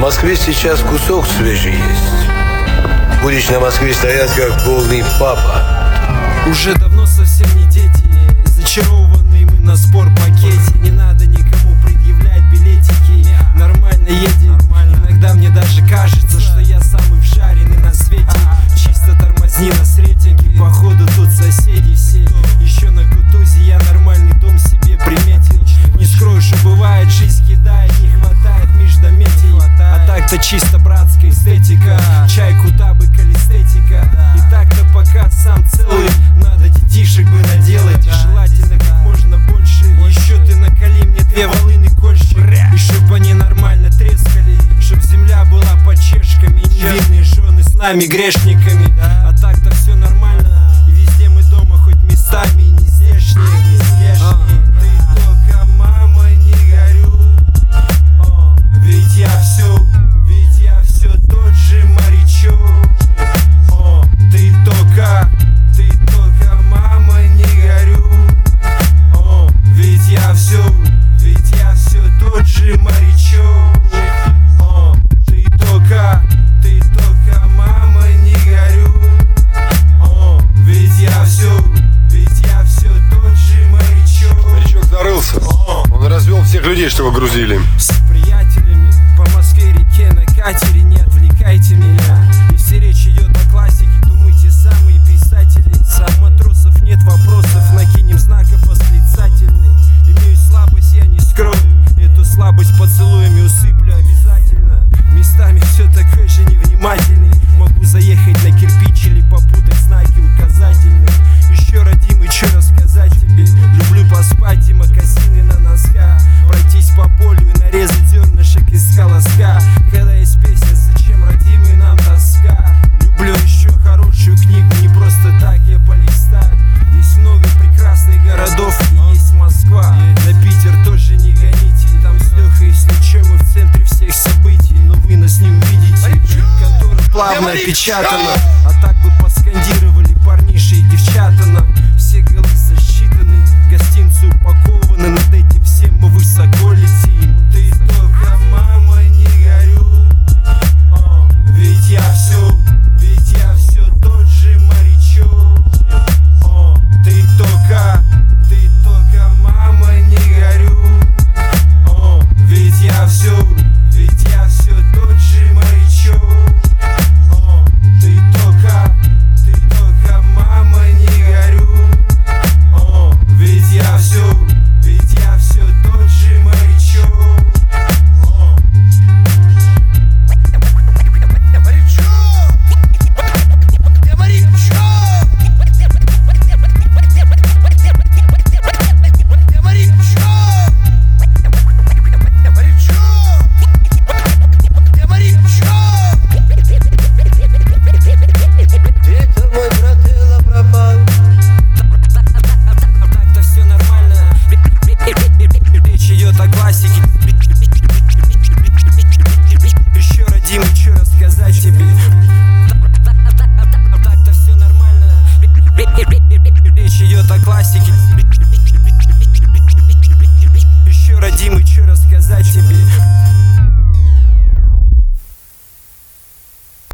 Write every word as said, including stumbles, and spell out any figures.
Москве сейчас кусок свежий есть. Будешь на Москве стоять как полный папа. Уже давно совсем не дети, зачарованные мы на спорт-пакете. Не надо никому предъявлять билетики, нормально едем. Иногда мне даже кажется, что я самый вжаренный на свете. Чисто тормозни на сретеньке, походу тут соседи все. Еще на Кутузе я нормальный дом себе приметил. Не скрою, что бывает, жизнь кидает, не хватает междометий. А так-то чисто братская эстетика, чайку, табы, калистетика. И так-то пока сам целый, надо детишек бы наделать. И желательно как можно больше. Еще ты наколи мне две волыны кольщик, и чтоб они нормально трескали, чтоб земля была под чешками, и невинные жены с нами грешниками. А так-то все нормально, и везде мы дома, хоть местами не здешние, не здешние. Ты только, мама, не горюй, ведь я все, ведь я все тот же морячок. О, ты только, ты только, мама, не горюй, о, ведь я все, ведь я все тот же морячок. О, ты только, ты только, мама, не горюй, о, ведь я все, ведь я все тот же морячок. Морячок зарылся. Он развел всех людей, что вы грузили. С приятелями по Москве реке на катере, не отвлекайте меня. Если речь идет о классике, то мы те самые писатели. Сам матросов нет вопросов, накинем знаков восклицательных. Имею слабость, я не скрою, эту слабость поцелуями усыплю обязательно. Местами все такой же невнимательный, могу заехать на кирпич или попутать знаки указательные. Еще, родимый, что рассказать тебе? Люблю поспать и мокасины на носках, пройтись по полю и нарезать зернышек из колоска. Когда есть песня, зачем, родимый, нам тоска? Люблю еще хорошую книгу, не просто так я полистаю. Есть много прекрасных городов и есть Москва. На Питер тоже не гоните, там с Лехой, если че, мы в центре всех событий. Но вы нас не увидите, контора плавно опечатана. А так бы поскандировали парниши и девчата нам. Все голы засчитаны, гостинцы упакованы, над этим всем мы высоко летим. Ты только, мама, не горюй, о, ведь я все, ведь я все тот же морячок. О, ты только, ты только, мама, не горюй, о, ведь я все, ведь я все тот же морячок. О, ты только, ты только, мама, не горюй, о, ведь я все, ведь я все тот же морячок. О. Ветер мой, брателло, пропал. Так-то все нормально, речь идет о классике. Еще, родимый, что рассказать тебе? Так-то все нормально, речь идет о классике. Еще, родимый, что рассказать тебе?